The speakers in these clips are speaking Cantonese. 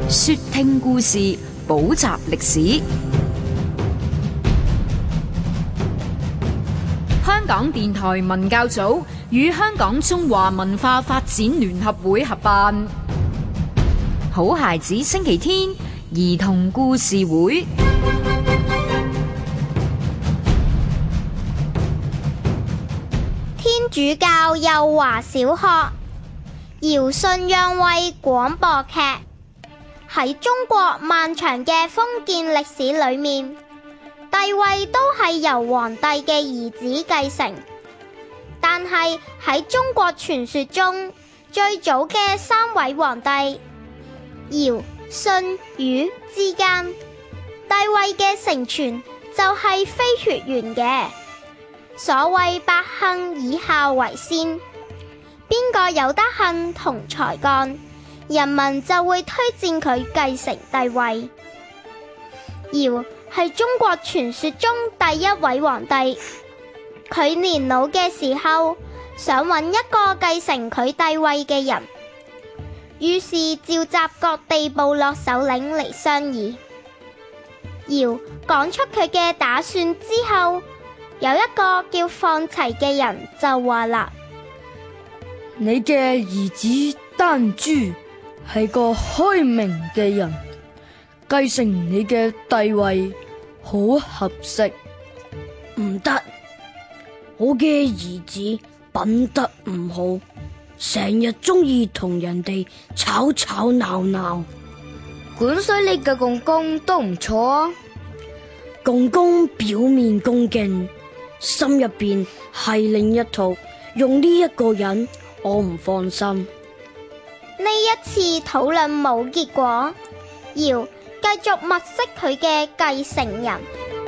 說聽故事，補習歷史。香港電台文教組與香港中華文化發展聯合會合辦好孩子星期天兒童故事會。 天主教幼華小學堯舜讓位廣播劇。喺中國漫長嘅封建歷史裏面，帝位都係由皇帝嘅兒子繼承。但係喺中國傳說中，最早嘅三位皇帝堯、舜、禹之間，帝位嘅承傳就係非血緣嘅。所謂百行以孝為先，邊個有德行同才幹，人民就會推薦佢繼承帝位。堯係中國傳說中第一位皇帝，佢年老嘅時候想揾一個繼承佢帝位嘅人，於是召集各地部落首領嚟商議。堯講出佢嘅打算之後，有一個叫放齊嘅人就話啦： 你嘅兒子丹朱係個開明嘅人，繼承你嘅帝位好合適。 唔得，我嘅兒子品德唔好，成日中意同人哋吵吵鬧鬧。 管水你嘅公公都唔錯啊。 公公表面恭敬，心入邊係另一套，用呢一個人我唔放心。 呢一次討論冇結果，堯繼續物色佢嘅繼承人。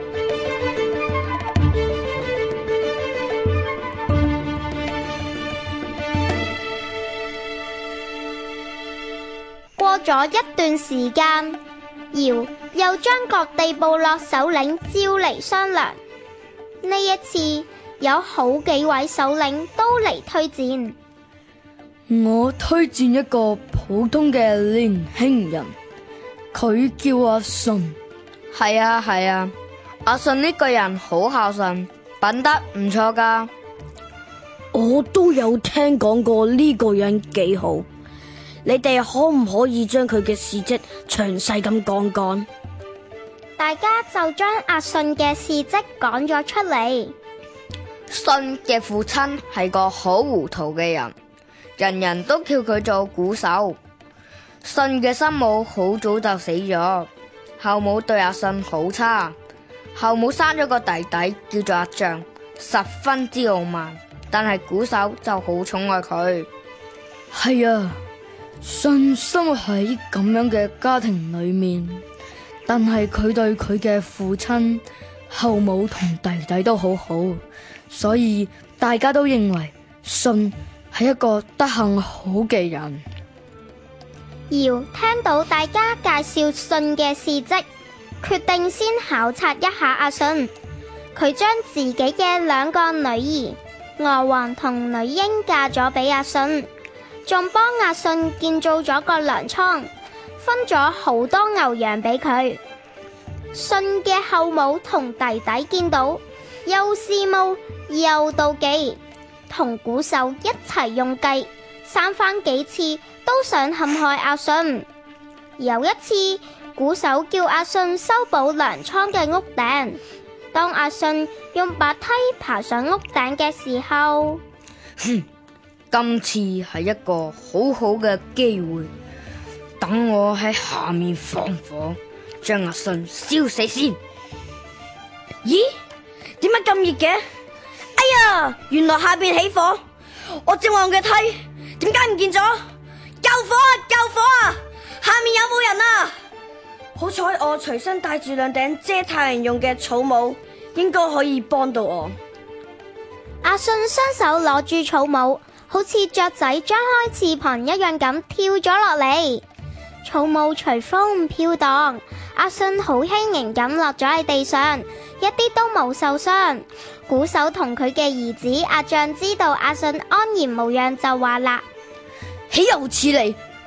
過咗一段時間，堯又將各地部落首領召嚟商量。呢一次有好幾位首領都嚟推薦。 我推薦一個普通嘅年輕人，佢叫阿舜。 係啊，阿舜呢個人好孝順，品德唔錯噶。 我都有聽講過呢個人幾好，你哋可唔可以將佢嘅事蹟詳細咁講講？ 大家就將阿舜嘅事蹟講咗出嚟。 舜嘅父親係個好糊塗嘅人，人人都叫佢做瞽叟。舜嘅生母好早就死咗，後母對阿舜好差。後母生咗個弟弟叫做阿象，十分之傲慢，但係瞽叟就好寵愛佢。 係啊，舜生活喺咁樣嘅家庭裏面，但係佢對佢嘅父親、後母同弟弟都好好，所以大家都認為舜係一個德行好嘅人。 堯聽到大家介紹舜嘅事蹟，決定先考察一下阿舜。佢將自己嘅兩個女兒娥皇同女英嫁咗俾阿舜，仲幫阿舜建造咗個糧倉，分咗好多牛羊俾佢。舜嘅後母同弟弟見到，又羨慕又妒忌，同瞽叟一齊用計，三番幾次都想陷害阿舜。有一次，瞽叟叫阿舜修補糧倉嘅屋頂，當阿舜用白梯爬上屋頂嘅時候， 今次係一個好好嘅機會，等我喺下面放火，將阿舜燒死先。 咦？點解咁熱嘅？哎呀，原來下邊起火，我正話用嘅梯點解唔見咗？救火啊！救火啊！下面有冇人啊？好彩我隨身帶住兩頂遮太陽用嘅草帽，應該可以幫到我。 阿舜雙手攞住草帽，好似雀仔張開翅膀一樣咁跳咗落嚟。草帽隨風飄蕩，阿舜好輕盈咁落咗喺地上，一啲都冇受傷。瞽叟同佢嘅兒子阿象知道阿舜安然無恙，就話啦： 豈有此理！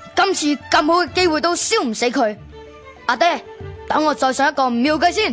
今次咁好嘅機會都燒唔死佢。阿爹，等我再想一個妙計先。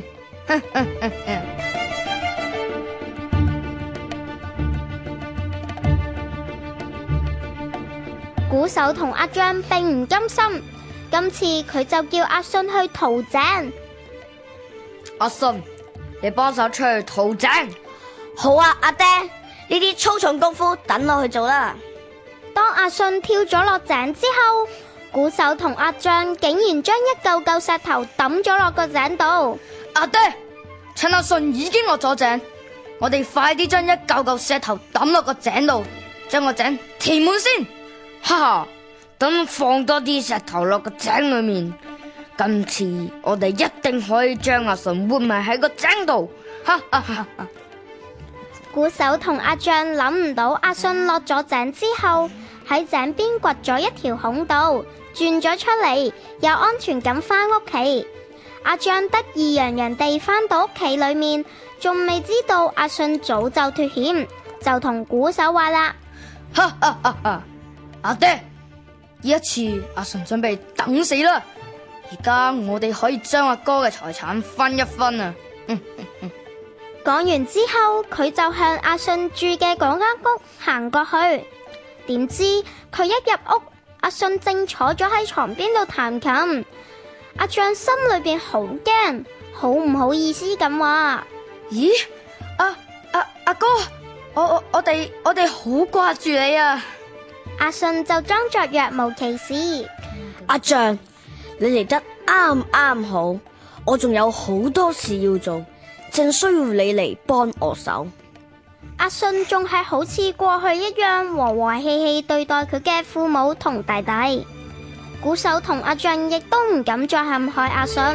鼓手同阿張並唔甘心，今次佢就叫阿信去屠井。 阿信，你幫手出去屠井。 好啊，阿爹，呢啲粗重功夫等我去做啦。 當阿信跳咗落井之後，鼓手同阿張竟然將一嚿嚿石頭抌咗落個井度。 阿爹，趁阿信已經落咗井，我哋快啲將一嚿嚿石頭抌落個井度，將個井填滿先。 哈哈，等放多啲石頭落個井裏面，今次我哋一定可以將阿信活埋喺個井度。哈哈哈哈！ 鼓手同阿張諗唔到阿信落咗井之後，喺井邊掘咗一條孔道，轉咗出嚟，有安全感返屋企。阿張得意洋洋地返到屋企裏面，仲未知道阿信早就脫險，就同鼓手話啦： 哈哈哈哈！阿爹，呢一次阿信準備等死啦！而家我哋可以將阿哥嘅財產分一分啊！ 講完之後，佢就向阿信住嘅嗰間屋行過去。點知佢一入屋，阿信正坐咗喺床邊度彈琴。阿張心裏邊好驚，好唔好意思咁話： 咦，阿哥，我哋好掛住你啊！ 阿信就裝作若無其事。 阿張，你嚟得啱啱好，我仲有好多事要做，正需要你嚟幫我手。 阿信仲係好似過去一樣和和氣氣對待佢嘅父母同弟弟。鼓手同阿張亦都唔敢再陷害阿信。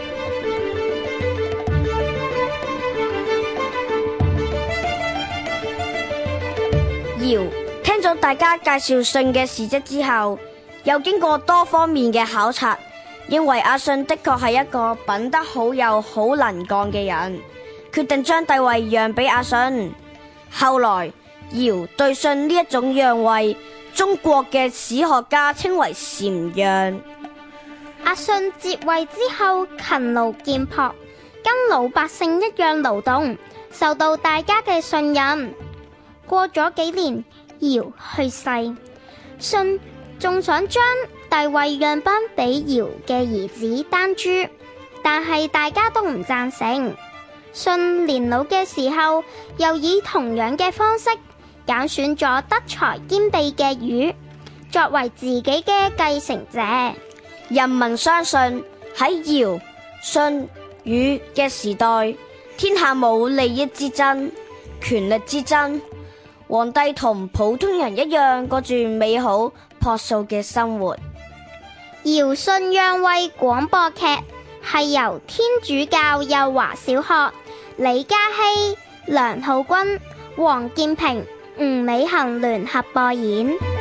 聽咗大家介紹信嘅事蹟之後，又經過多方面嘅考察，認為阿信的確係一個品德好又好能幹嘅人，決定將帝位讓俾阿信。後來堯對信呢一種讓位，中國嘅史學家稱為禪讓。 阿信接位之後勤勞儉樸，跟老百姓一樣勞動，受到大家嘅信任。過咗幾年，堯去世，信仲想將帝位讓返俾堯嘅兒子丹朱，但係大家都唔贊成。信年老嘅時候，又以同樣嘅方式揀選咗德才兼備嘅禹作為自己嘅繼承者。 人民相信喺堯、信、禹嘅時代，天下冇利益之爭、權力之爭。皇帝同普通人一樣過住美好樸素嘅生活。 堯舜讓位廣播劇係由天主教幼華小學李嘉熙、梁浩君、黃建平、吳美恒聯合播演。